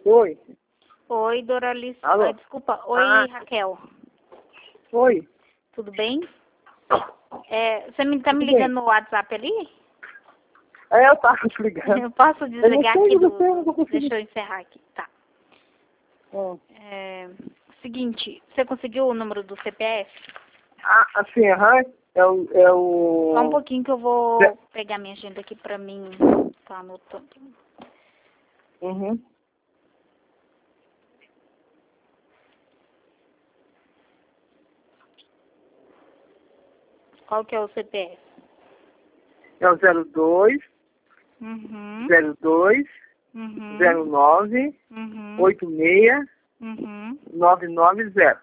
Oi. Oi, Doralice. Alô? Desculpa. Oi, Raquel. Oi. Tudo bem? Você tá me Tudo ligando bem. no WhatsApp ali? Eu tava te ligando. Eu posso desligar aqui eu não tô conseguindo. Deixa eu encerrar aqui. Tá. Hum. Seguinte, você conseguiu o número do CPF? Assim, aham. É o... Só um pouquinho que eu vou É. pegar minha agenda aqui pra mim. Tá anotando. Uhum. Qual que é o CPF? É o 02 Uhum. 02 Uhum. 09 Uhum. 86 Uhum. 990.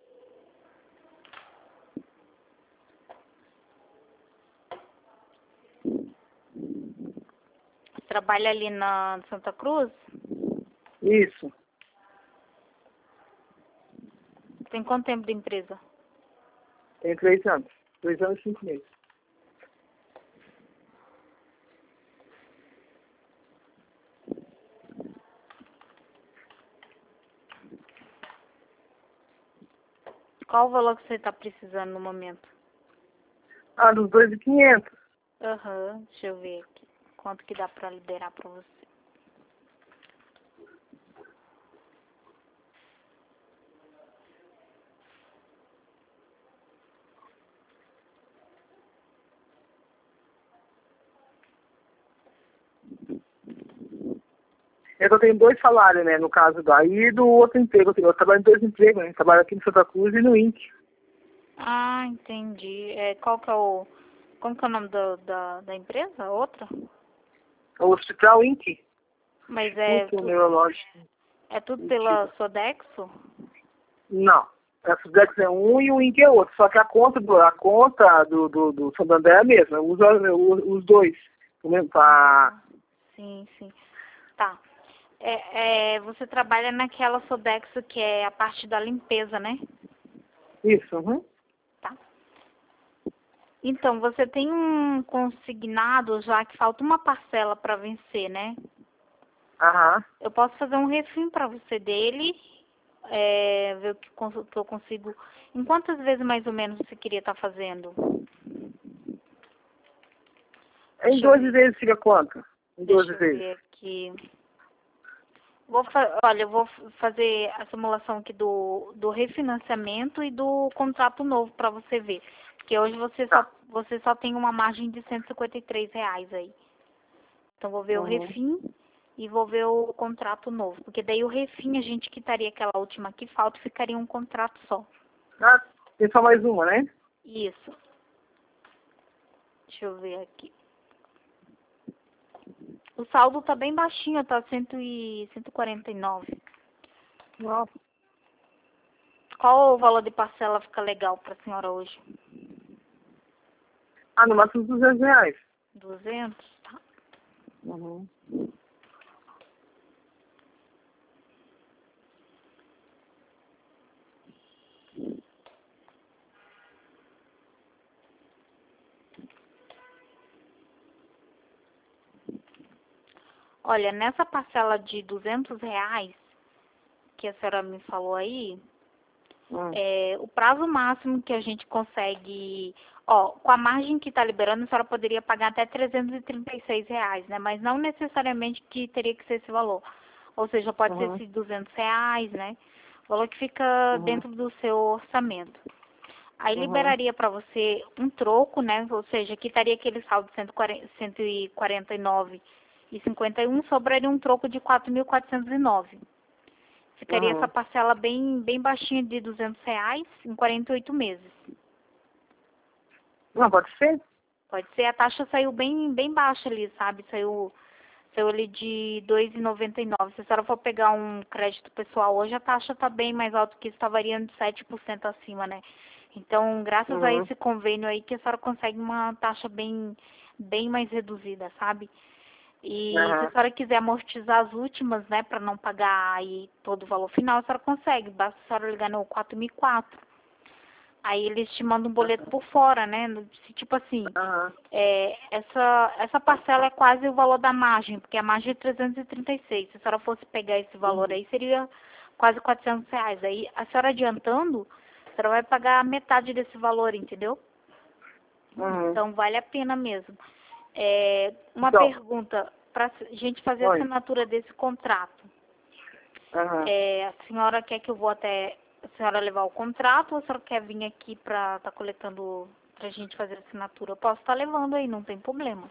Trabalha ali na Santa Cruz? Isso. Tem quanto tempo de empresa? Tem 3 anos. 3 anos e 5 meses. Qual o valor que você está precisando no momento? Dos 2.500. Aham, deixa eu ver aqui. Quanto que dá pra liberar pra você? Eu tenho 2 salários, né? No caso daí e do outro emprego. Eu trabalho em 2 empregos, né? Trabalho aqui no Santa Cruz e no INC. Ah, entendi. Como que é o nome da empresa? Outra? O Hospital INC. Mas Instituto Neurológico. é tudo pela Sodexo? Não. A Sudex é um e o INC é outro. Só que a conta do Santander é a mesma. Eu uso os dois. Sim, sim. Tá. Você trabalha naquela Sodexo que é a parte da limpeza, né? Isso. Uhum. Tá. Então, você tem um consignado já que falta uma parcela para vencer, né? Aham. Eu posso fazer um refim para você dele, ver o que eu consigo. Em quantas vezes mais ou menos você queria estar fazendo? Em Deixa eu 12 ver. vezes fica quanto? Em 12 Deixa eu vezes. ver aqui. Olha, eu vou fazer a simulação aqui do refinanciamento e do contrato novo para você ver. Porque hoje Tá. você só tem uma margem de R$ 153 aí. Então, vou ver o Uhum. refim e vou ver o contrato novo. Porque daí o refim, a gente quitaria aquela última que falta e ficaria um contrato só. Tem só mais uma, né? Isso. Deixa eu ver aqui. O saldo tá bem baixinho, tá 149. Nossa. Qual o valor de parcela fica legal pra senhora hoje? No máximo R$ 200. 200, tá? Uhum. Olha, nessa parcela de R$ 200 que a senhora me falou aí, o prazo máximo que a gente consegue, com a margem que está liberando, a senhora poderia pagar até R$ 336, né? Mas não necessariamente que teria que ser esse valor. Ou seja, pode ser esses R$ 200, né? O valor que fica dentro do seu orçamento. Aí liberaria para você um troco, né? Ou seja, quitaria aquele saldo de 149,51, sobraria um troco de 4.409. Ficaria essa parcela bem baixinha de R$ 200 em 48 meses. Não, pode ser? Pode ser, a taxa saiu bem baixa ali, sabe? Saiu ali de 2,99. Se a senhora for pegar um crédito pessoal hoje, a taxa está bem mais alta que isso, está variando de 7% acima, né? Então, graças a esse convênio aí, que a senhora consegue uma taxa bem mais reduzida, sabe? E se a senhora quiser amortizar as últimas, né, para não pagar aí todo o valor final, a senhora consegue. Basta a senhora ligar no 4004. Aí eles te mandam um boleto por fora, né? Tipo assim, Aham. essa parcela é quase o valor da margem, porque a margem é 336. Se a senhora fosse pegar esse valor aí, seria quase R$ 400. Aí a senhora adiantando, a senhora vai pagar metade desse valor, entendeu? Uhum. Então vale a pena mesmo. Uma Então, pergunta, para a gente fazer a oi. assinatura desse contrato. Aham. A senhora quer que eu vou até a senhora levar o contrato ou a senhora quer vir aqui para estar coletando, pra gente fazer a assinatura? Eu posso estar levando aí, não tem problema.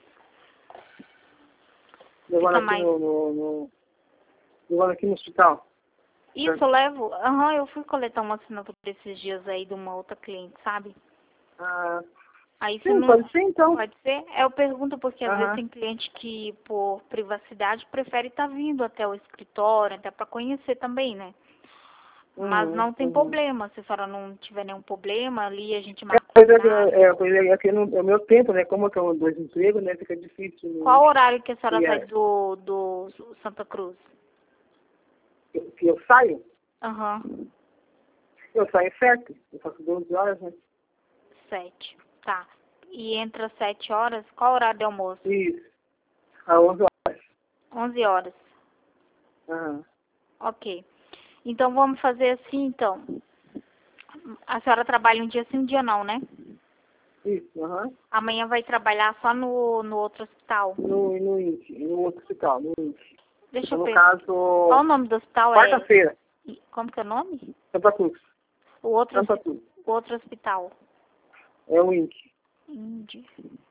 Levando Fica aqui mais... levando aqui no hospital. Isso, eu levo. Aham, eu fui coletar uma assinatura esses dias aí de uma outra cliente, sabe? Ah, Aí você sim, não... pode ser então. Pode ser? Eu pergunto porque às vezes Aham. tem cliente que, por privacidade, prefere estar vindo até o escritório, até para conhecer também, né? Mas não tem Uhum. problema, se a senhora não tiver nenhum problema, ali a gente marca Pois o horário. é que no, é o meu tempo, né? Como eu tenho dois empregos, né? Fica difícil. Qual horário que a senhora E sai é, do Santa Cruz? que eu saio, Aham, eu saio 7. Eu faço 12 horas, né? 7. Tá. E entre as 7 horas, qual horário de almoço? Isso. A 11 horas. 11 horas. Aham. Ok. Então vamos fazer assim, então. A senhora trabalha um dia sim, um dia não, né? Isso, aham. Amanhã vai trabalhar só no outro hospital. No INSS, no outro hospital, no INSS. Deixa Então, eu no pensar. Qual o caso, nome do hospital é? quarta-feira, Como que é o nome? Santa Cruz. O outro, Santa Cruz. o outro hospital. É o INSS. Índia.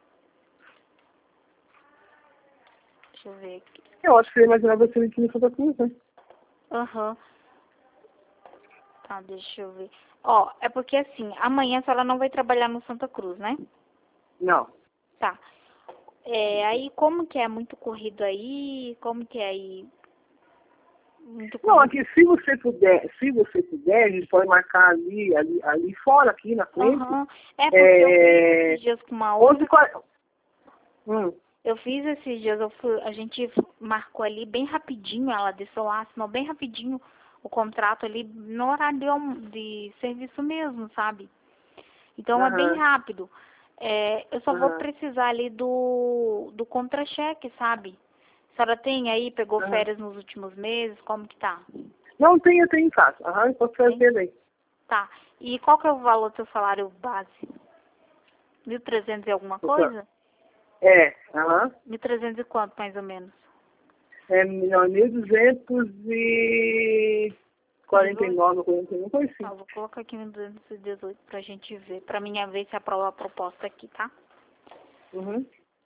Deixa eu ver aqui. Eu acho que você imaginava você aqui no Santa Cruz, né? Aham. Tá, deixa eu ver. Ó, é porque assim, amanhã a senhora não vai trabalhar no Santa Cruz, né? Não. Tá. Aí como que é muito corrido aí? Como que é aí? Muito Não, corrido? aqui se você puder, a gente pode marcar ali fora, aqui na frente. Aham. É porque eu fiz É, esses dias com uma 11 outra. 40. Hum. Eu fiz esses dias, a gente marcou ali bem rapidinho, ela desceu lá, assinou bem rapidinho o contrato ali no horário de serviço mesmo, sabe? Então é bem Aham. rápido. Eu só vou Aham. precisar ali do contra-cheque, sabe? A senhora tem aí, pegou Aham. férias nos últimos meses, como que tá? Não tem, eu tenho em casa. Aham, eu posso Tem? fazer aí. Tá. E qual que é o valor do seu salário base? 1.300 e alguma coisa? É, aham. 1.300 e quanto, mais ou menos? É 1.249, 41, coisa assim. Tá, vou colocar aqui 1.218 pra gente ver, pra mim ver se aprova a proposta aqui, tá? Uhum.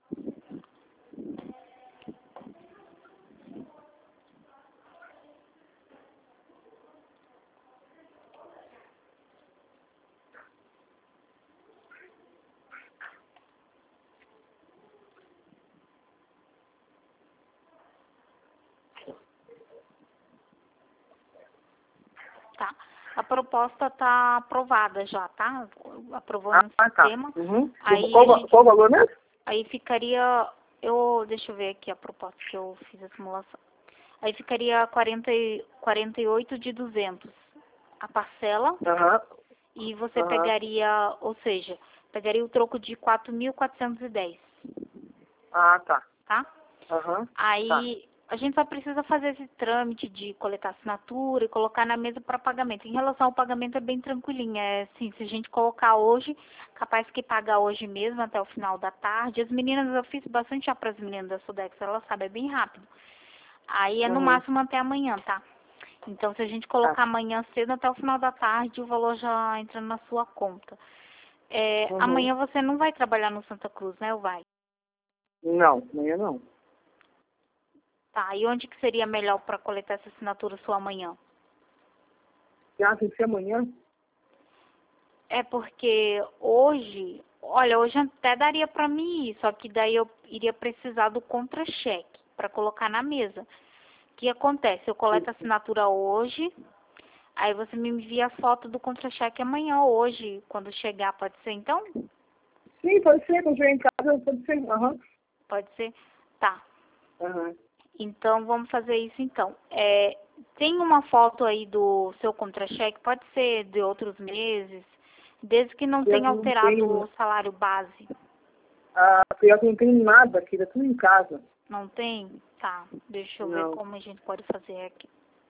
Tá. A proposta tá aprovada já, tá? Aprovou no Ah, tá. sistema. Uhum. Aí Qual, a gente, qual o valor mesmo? aí ficaria, deixa eu ver aqui a proposta que eu fiz a simulação. Aí ficaria 48 de 200 a parcela Aham. e você Aham. pegaria, ou seja, pegaria o troco de 4.410, Ah, tá. tá? Aham. Tá. Aí a gente só precisa fazer esse trâmite de coletar assinatura e colocar na mesa para pagamento. Em relação ao pagamento é bem tranquilinho. É assim, se a gente colocar hoje, capaz que pagar hoje mesmo até o final da tarde. As meninas, eu fiz bastante já para as meninas da Sudex, elas sabem, é bem rápido. Aí é no Uhum. máximo até amanhã, tá? Então se a gente Tá. colocar amanhã cedo até o final da tarde, o valor já entra na sua conta. Uhum. Amanhã você não vai trabalhar no Santa Cruz, né? Ou vai? Não, amanhã não. Tá, e onde que seria melhor para coletar essa assinatura sua amanhã? Já tem que ser amanhã? É porque hoje, olha, hoje até daria para mim ir, só que daí eu iria precisar do contra-cheque para colocar na mesa. O que acontece? Eu coleto a assinatura hoje, aí você me envia a foto do contra-cheque amanhã ou hoje, quando chegar, pode ser então? Sim, pode ser. Quando chegar em casa, pode ser. Aham. Pode ser? Tá. Aham. Então, vamos fazer isso então. Tem uma foto aí do seu contra-cheque, pode ser de outros meses, Desde que não tenha alterado o salário base. Ah, pior que não tem nada aqui, tá tudo em casa. Não tem? Tá, deixa eu ver como a gente pode fazer aqui.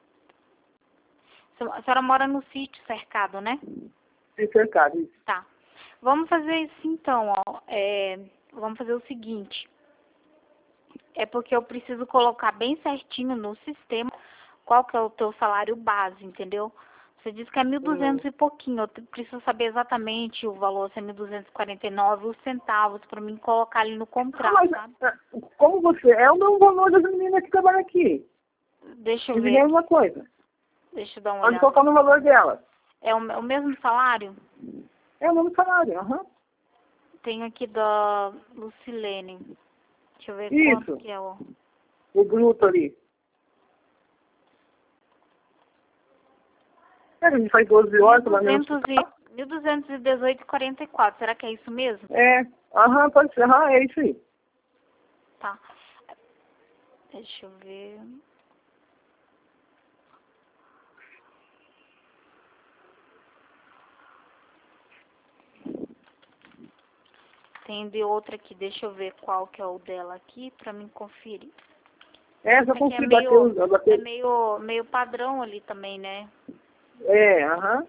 A senhora mora no sítio cercado, né? Sim, cercado, isso. Tá. Vamos fazer isso então, ó. Vamos fazer o seguinte. É porque eu preciso colocar bem certinho no sistema qual que é o teu salário base, entendeu? Você disse que é 1.200 e pouquinho. Eu preciso saber exatamente o valor, se é 1.249, os centavos, para mim colocar ali no contrato, sabe? Como você... É o mesmo valor das meninas que trabalham aqui. Deixa eu É a ver. mesma coisa. Deixa eu dar uma Pode olhada. colocar no valor delas. É o mesmo salário? É o mesmo salário, aham. Tenho aqui da Lucilene. Deixa eu ver Isso. quanto que é o... O bruto ali. A gente faz 12 horas, pelo menos. 1.218,44. Será que é isso mesmo? É, aham, pode ser, aham, é isso aí. Tá. Deixa eu ver. Tem de outra aqui, deixa eu ver qual que é o dela aqui, pra mim conferir. Só consigo bater é meio padrão ali também, né? É, aham.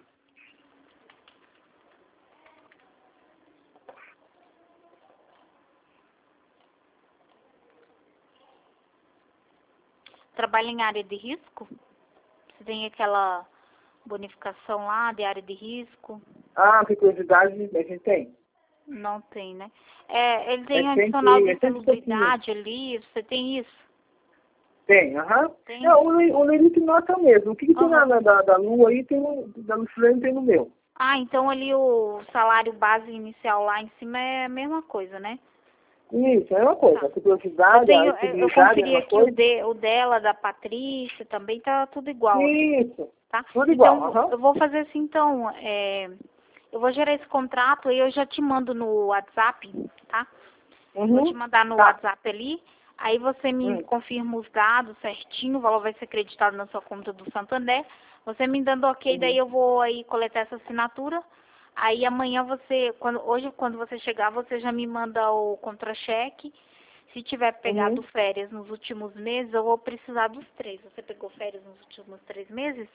Trabalha em área de risco? Você tem aquela bonificação lá de área de risco? Ah, que curiosidade a gente tem. Não tem, né? Ele tem sempre, adicional de sempre insalubridade ali, você tem isso? Tem, aham. Tem? O Lelito nota mesmo. O que tem da Lua aí, da Lucilene tem no meu. Ah, então ali o salário base inicial lá em cima é a mesma coisa, né? Isso, é uma coisa. Tá. A curiosidade, Eu conferi aqui o dela, da Patrícia, também tá tudo igual. Isso, tá? tudo igual. Então, eu vou fazer assim, então, eu vou gerar esse contrato e eu já te mando no WhatsApp, tá? Vou te mandar no WhatsApp ali, aí você me confirma os dados certinho, o valor vai ser acreditado na sua conta do Santander. Você me dando ok, daí eu vou aí coletar essa assinatura. Aí amanhã hoje quando você chegar, você já me manda o contra-cheque. Se tiver pegado férias nos últimos meses, eu vou precisar dos 3. Você pegou férias nos últimos 3 meses?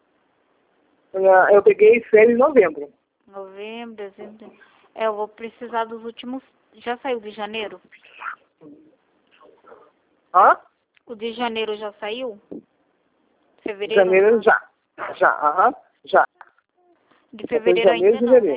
Eu peguei férias em novembro. Novembro, dezembro. Eu vou precisar dos últimos. Já saiu de janeiro? Hã? O de janeiro já saiu? Fevereiro? Janeiro já, já. De fevereiro ainda não, né?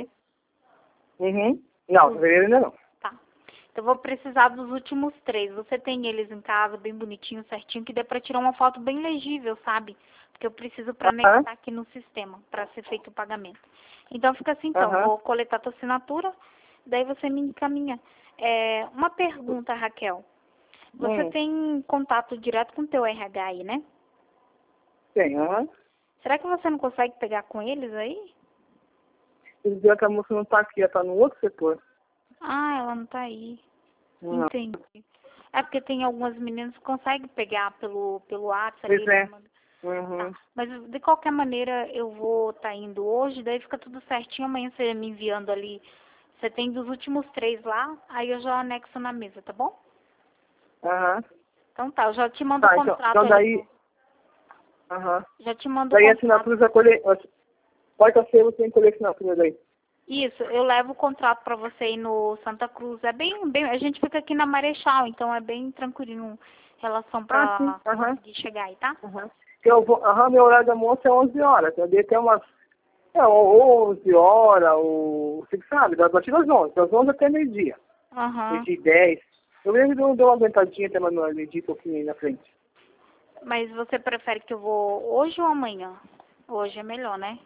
Não, fevereiro ainda não. Tá. Então eu vou precisar dos últimos 3. Você tem eles em casa, bem bonitinho, certinho, que dê pra tirar uma foto bem legível, sabe? Porque eu preciso pra anexar aqui no sistema, pra ser feito o pagamento. Então fica assim, então. Vou coletar a tua assinatura, daí você me encaminha. Uma pergunta, Raquel. Você tem contato direto com o teu RH aí, né? Tem, Será que você não consegue pegar com eles aí? Eles viram que a moça não tá aqui, ela tá no outro setor. Ah, ela não tá aí. Não. Entendi. É porque tem algumas meninas que conseguem pegar pelo WhatsApp. Pois é. Tá. Mas de qualquer maneira eu vou estar indo hoje, daí fica tudo certinho. Amanhã você me enviando ali. Você tem dos últimos 3 lá, aí eu já anexo na mesa, tá bom? Então tá, eu já te mando o contrato. Então daí... Já te mando daí o a assinatura já colhe... Quarta-feira você tem que colher a assinatura daí. Isso, eu levo o contrato pra você aí no Santa Cruz. É bem, a gente fica aqui na Marechal, então é bem tranquilinho em relação pra conseguir chegar aí, tá? Eu vou, meu horário de almoço é 11 horas. Eu dei até umas 11 horas, ou você sabe, das 11 até meio-dia. Meio-dia e 10. Eu mesmo dou uma aguentadinha até meio-dia um pouquinho aí na frente. Mas você prefere que eu vou hoje ou amanhã? Hoje é melhor, né?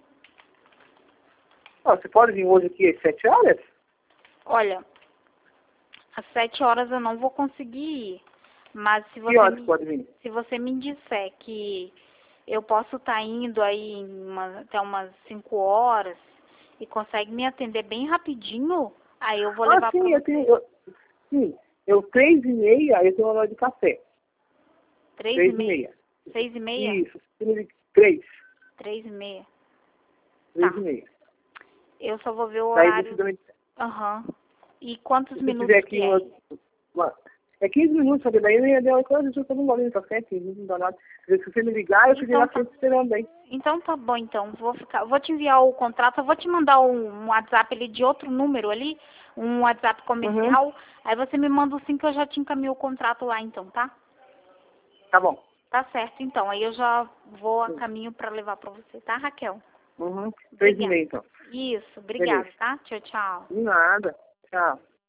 Você pode vir hoje aqui às 7 horas? Olha, às 7 horas eu não vou conseguir ir. Mas se você me disser que eu posso estar indo aí até umas 5 horas e consegue me atender bem rapidinho, aí eu vou levar pra você. Eu 3h30, eu tenho uma hora de café. 3h30? 6h30? Isso, 3. 3h30. 3h30. Eu só vou ver o Daí horário. você também... Aham. E quantos Se minutos tiver aqui que é? É 15 minutos, sabe? Daí eu ia dar uma coisa, eu tô num bolinho de café, 15 minutos, não dá nada. Se você me ligar, eu fiquei Então na tá. frente esperando aí. Então tá bom, então. Vou te enviar o contrato, eu vou te mandar um WhatsApp ali de outro número ali, um WhatsApp comercial. Aí você me manda o sim que eu já te encaminho o contrato lá então, tá? Tá bom. Tá certo, então. Aí eu já vou a caminho pra levar pra você, tá, Raquel? 3,5 então. Isso, obrigada, tá? Tchau, tchau. De nada. Tchau.